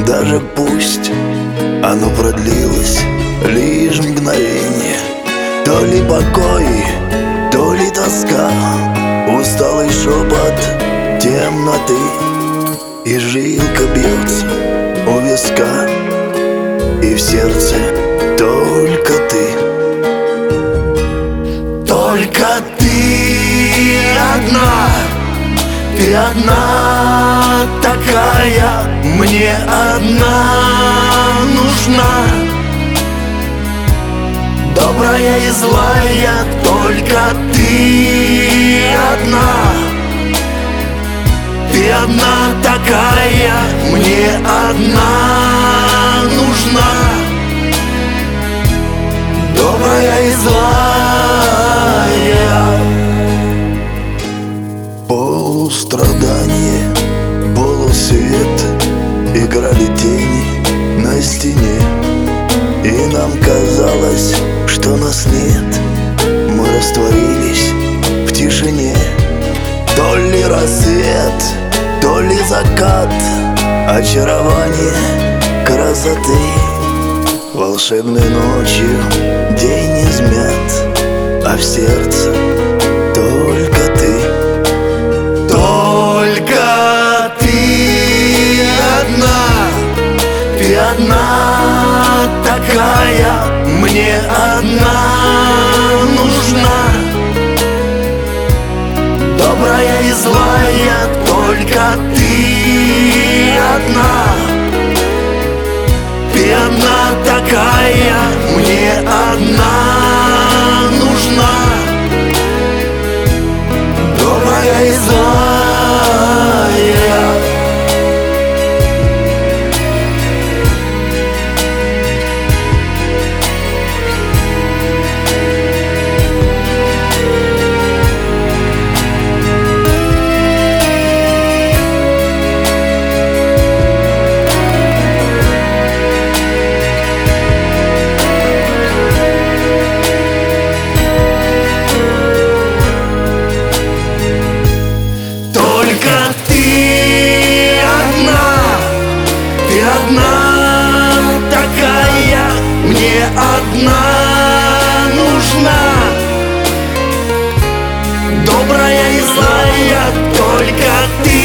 Даже пусть оно продлилось лишь мгновение, то ли покой, то ли тоска, усталый шепот темноты, и жилка бьется у виска, и в сердце только ты. Только ты одна, ты одна такая, мне одна нужна. Добрая и злая, только ты одна. Ты одна такая, мне одна нужна. Добрая и злая. Полустрадание, полусвет, играли тени на стене, и нам казалось, что нас нет. Мы растворились в тишине. То ли рассвет, то ли закат, очарование красоты. Волшебной ночью день измят, а в сердце только ты. Только ты одна такая, мне одна нужна. Добрая и злая, только ты одна. Ты одна такая, мне одна нужна. Добрая и злая. Одна такая, мне одна нужна. Добрая и злая, только ты